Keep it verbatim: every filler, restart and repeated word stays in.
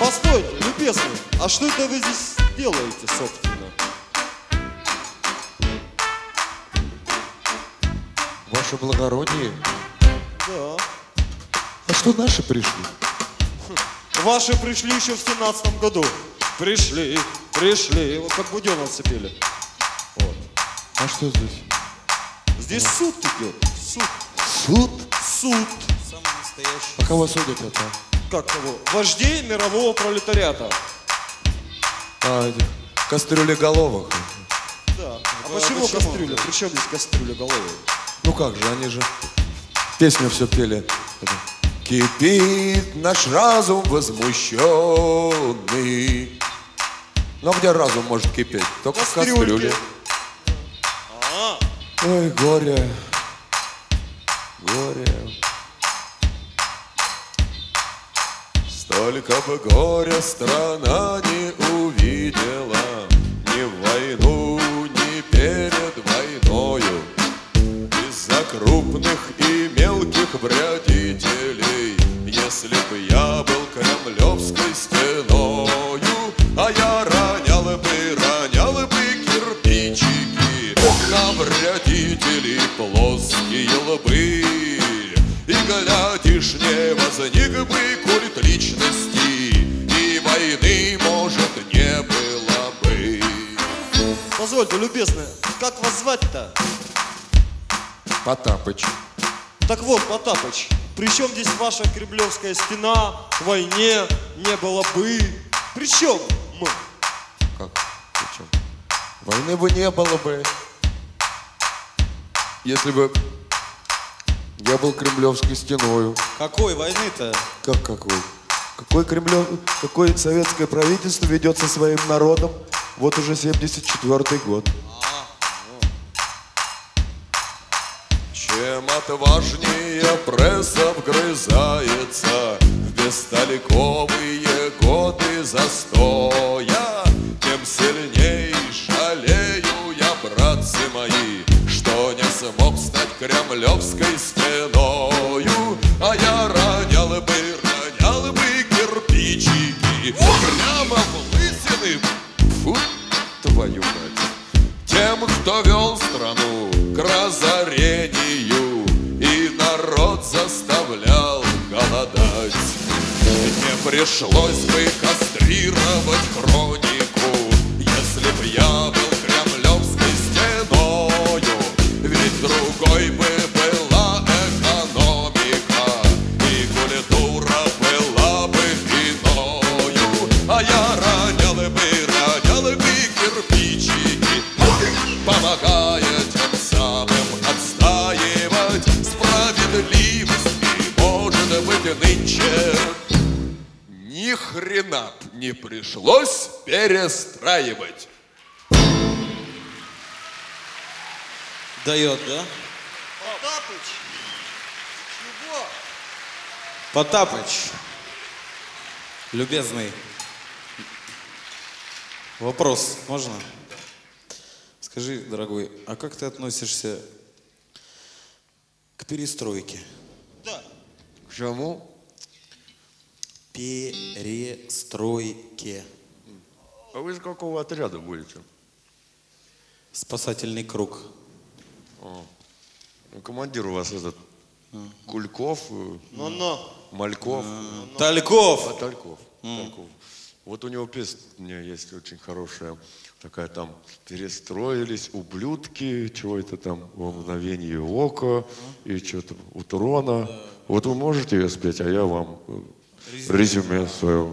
Постойте, любезный, а что это вы здесь делаете, собственно? Ваше благородие. Да. А что наши пришли? Ваши пришли еще в семнадцатом году. Пришли, пришли. Вот как буденовцы пели. Вот. А что здесь? Здесь суд идет. Суд. Суд? Суд. Самый настоящий. А кого судят это? Как кого? Вождей мирового пролетариата. А, этих кастрюлеголовых. Да. А а почему почему? кастрюля? При чем здесь кастрюля головой? Ну как же, они же песню все пели. Это, кипит наш разум возмущенный. Но где разум может кипеть? Только в Кастрюльки. кастрюле. А, Ой, горе. Горе. Столько бы горя страна не увидела. Ни в войну, ни перед войною. Из-за крупных и мелких вредителей. Если б я был кремлевской стеною, а я ронял бы, ронял бы кирпичики на вредителей плоские лбы. И, глядишь, не возник бы культ личности, и войны, может, не было бы. позвольте, любезный, как вас звать-то? Потапыч. Так вот, Потапыч, при чем здесь ваша кремлевская стена? К войне не было бы. При чем мы? Как? Причем? Войны бы не было бы, если бы я был кремлевской стеною. Какой войны-то? Как какой? Какой Кремлев, какое советское правительство ведет со своим народом вот уже семьдесят четвёртый год. Чем отважнее пресса вгрызается в бестолковые годы застоя, тем сильней жалею я, братцы мои, что не смог стать кремлевской стеною. А я ронял бы, ронял бы кирпичики прямо в лысины. Фу, твою мать. Тем, кто вел страну к разорению и народ заставлял голодать, не пришлось бы кастрировать хронику, если б я был кремлевской стеною. Ведь другой бы была экономика, и культура была бы иною. А я ронял бы, ронял бы кирпичики, помогая тем самым отстаивать справедливость. И, может быть, нынче ни хрена б не пришлось перестраивать. Дает, да? Потапыч! Чего? Потапыч, любезный, вопрос можно? Скажи, дорогой, а как ты относишься к перестройке? Да. К чему? Перестройке. А вы из какого отряда будете? Спасательный круг. Ну, командир у вас этот Кульков, э, Ну-ну. Мальков, Тальков! а Тальков. Тальков. Вот у него песня есть очень хорошая, такая там: перестроились ублюдки, чего это там, во мгновение ока, и что-то у Турона. Вот вы можете ее спеть, а я вам э, резюме свое